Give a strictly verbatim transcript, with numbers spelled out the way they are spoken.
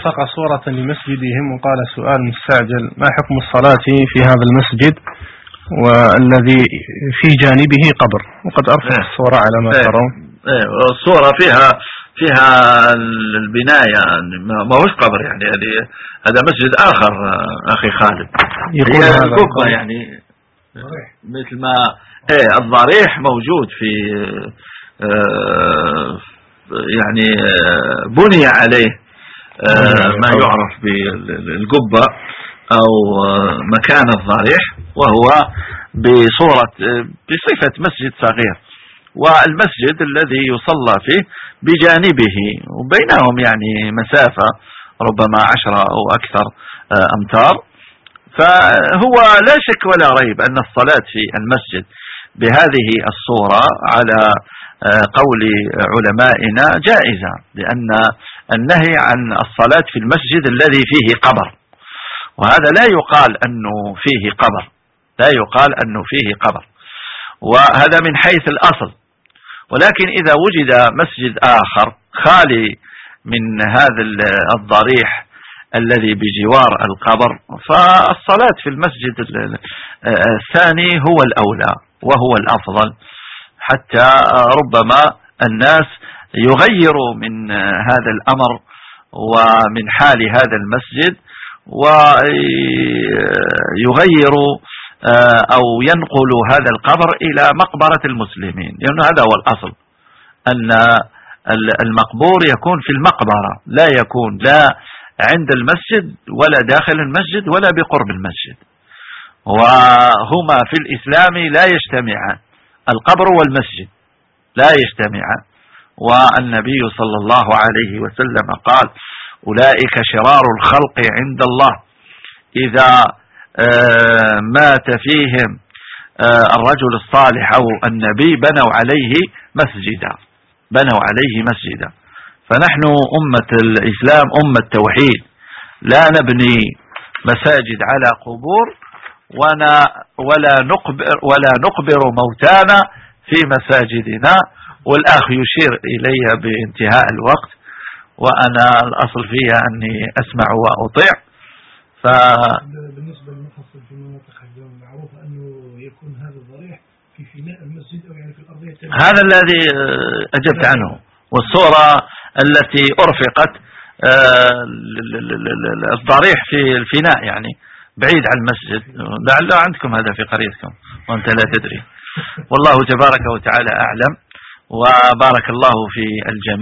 وفق صورة لمسجدهم وقال سؤال مستعجل: ما حكم الصلاة في هذا المسجد والذي في جانبه قبر؟ وقد أرفق الصورة على ما ترون. الصورة فيها فيها البناية، ما هوش قبر يعني، هذا مسجد آخر أخي خالد. يقول هذا القبة يعني مثل ما ايه الضريح موجود في آه يعني آه بني عليه آه ما يعرف بالقبة أو آه مكان الضريح، وهو بصورة بصفة مسجد صغير، والمسجد الذي يصلى فيه بجانبه وبينهم يعني مسافة ربما عشرة أو أكثر آه أمتار. فهو لا شك ولا ريب أن الصلاة في المسجد بهذه الصورة على قول علمائنا جائزة، لأن النهي عن الصلاة في المسجد الذي فيه قبر، وهذا لا يقال أنه فيه قبر، لا يقال أنه فيه قبر، وهذا من حيث الأصل. ولكن إذا وجد مسجد آخر خالي من هذا الضريح الذي بجوار القبر، فالصلاة في المسجد الثاني هو الأولى وهو الأفضل، حتى ربما الناس يغيروا من هذا الأمر ومن حال هذا المسجد ويغيروا أو ينقلوا هذا القبر إلى مقبرة المسلمين، لأن يعني هذا هو الأصل، أن المقبور يكون في المقبرة، لا يكون لا عند المسجد ولا داخل المسجد ولا بقرب المسجد، وهما في الإسلام لا يجتمعان، القبر والمسجد لا يجتمعان. والنبي صلى الله عليه وسلم قال: أولئك شرار الخلق عند الله، إذا مات فيهم الرجل الصالح أو النبي بنوا عليه مسجدا، بنوا عليه مسجدا. فنحن أمة الإسلام أمة توحيد، لا نبني مساجد على قبور ولا نقبر, ولا نقبر موتانا في مساجدنا. والأخ يشير إلي بانتهاء الوقت، وأنا الأصل فيها أني أسمع وأطيع. ف... بالنسبة للمفصل في مناطق معروف أنه يكون هذا الضريح في فناء المسجد أو يعني في الأرضية التالية. هذا الذي أجبت عنه، والصورة التي أرفقت الضريح في الفناء يعني بعيد عن المسجد، لعل عندكم هذا في قريتكم وأنت لا تدري. والله تبارك وتعالى أعلم، وبارك الله في الجميع.